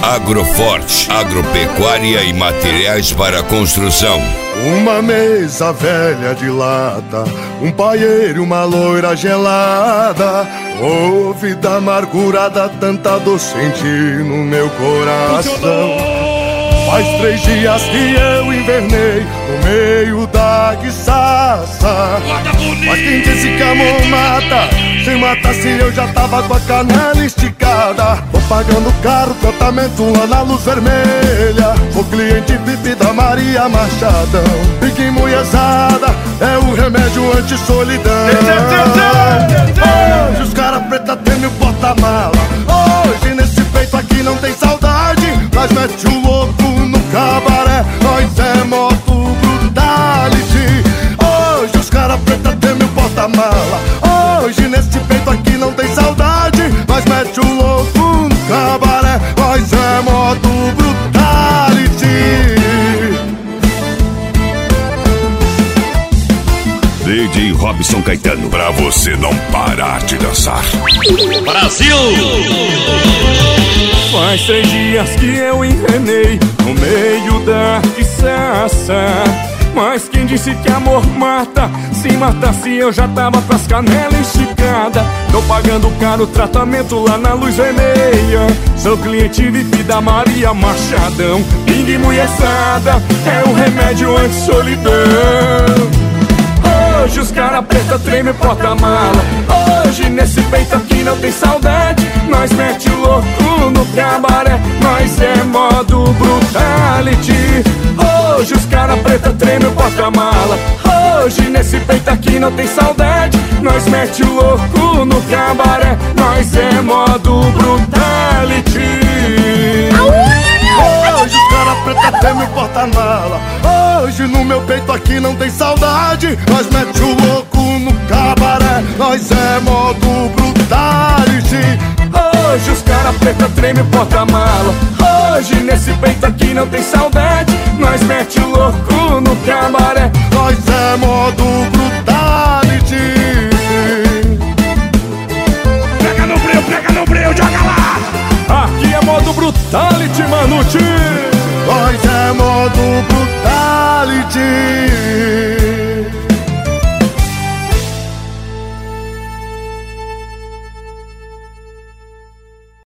Agroforte, agropecuária e materiais para construção. Uma mesa velha de lata, um paieiro e uma loira gelada. Oh, vida amargurada, tanta dor senti no meu coração. Faz 3 dias que eu invernei no meio da guiçaça. Mas quem disse que amor mata? Se matasse eu já tava com a canela esticada. Tô pagando caro tratamento lá na Luz Vermelha. Sou cliente VIP da Maria Machadão. Pique mulherzada é o remédio anti-solidão. Hoje os cara preta tem o porta-mala. Hoje nesse peito aqui não tem saudade. Nós mete o louco no cabaré, nós é moto brutality. Hoje os cara preta tem o porta-mala. Hoje nesse peito aqui não tem saudade. Nós mete o louco no cabaré, nós é moto brutality. DJ Robson Caetano, pra você não parar de dançar. Brasil! Faz 3 dias que eu enganei no meio da guiçaça. Mas quem disse que amor mata? Se matasse eu já tava com as canelas esticadas. Tô pagando caro tratamento lá na Luz Vermelha. Sou cliente VIP da Maria Machadão. Pingue mulherzada é um remédio anti-solidão. Hoje os cara preta treme porta-mala. Hoje nesse peito aqui não tem saudade. Nós mete o louco no cabaré, nós é modo brutality. Hoje os cara preta treme o porta-mala. Hoje nesse peito aqui não tem saudade. Nós mete o louco no cabaré, nós é modo brutality. Hoje os cara preta treme o porta-mala. Hoje no meu peito aqui não tem saudade. Nós mete o louco no cabaré, nós é modo brutality. Hoje os cara preta treme o porta-mala. Hoje nesse peito aqui não tem saudade. Nós mete o louco no cabaré, nós é modo brutality. Pega no breu, joga lá. Aqui é modo brutality, Manute.